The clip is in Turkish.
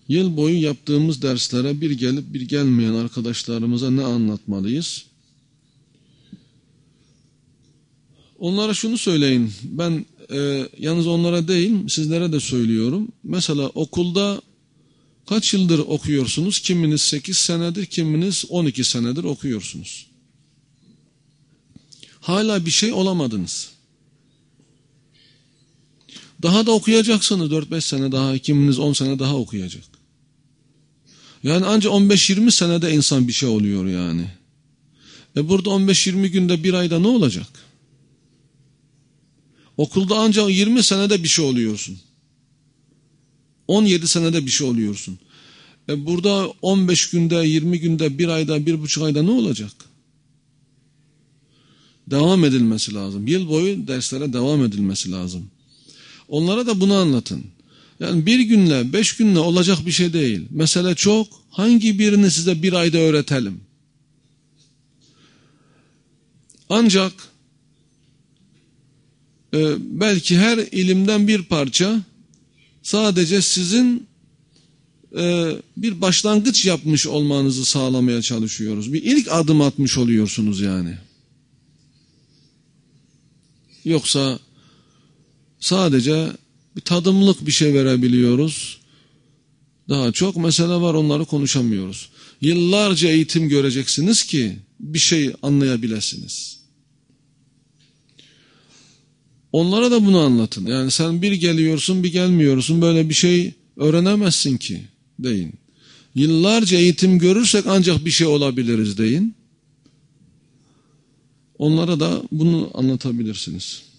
Yıl boyu yaptığımız derslere bir gelip bir gelmeyen arkadaşlarımıza ne anlatmalıyız? Onlara şunu söyleyin. Ben yalnız onlara değil, sizlere de söylüyorum. Mesela okulda kaç yıldır okuyorsunuz? Kiminiz 8 senedir, kiminiz 12 senedir okuyorsunuz. Hala bir şey olamadınız. Daha da okuyacaksınız 4-5 sene daha, kiminiz 10 sene daha okuyacak. Yani ancak 15-20 senede insan bir şey oluyor yani. Burada 15-20 günde, bir ayda ne olacak? Okulda ancak 20 senede bir şey oluyorsun. 17 senede bir şey oluyorsun. Burada 15 günde, 20 günde, bir ayda, 1,5 ayda ne olacak? Devam edilmesi lazım. Yıl boyu derslere devam edilmesi lazım. Onlara da bunu anlatın. Yani bir günle, 5 günle olacak bir şey değil. Mesele çok. Hangi birini size bir ayda öğretelim? Ancak belki her ilimden bir parça sadece sizin bir başlangıç yapmış olmanızı sağlamaya çalışıyoruz. Bir ilk adım atmış oluyorsunuz yani. Yoksa sadece bir tadımlık bir şey verebiliyoruz. Daha çok mesele var, onları konuşamıyoruz. Yıllarca eğitim göreceksiniz ki bir şey anlayabilirsiniz. Onlara da bunu anlatın. Yani sen bir geliyorsun, bir gelmiyorsun, böyle bir şey öğrenemezsin ki deyin. Yıllarca eğitim görürsek ancak bir şey olabiliriz deyin. Onlara da bunu anlatabilirsiniz.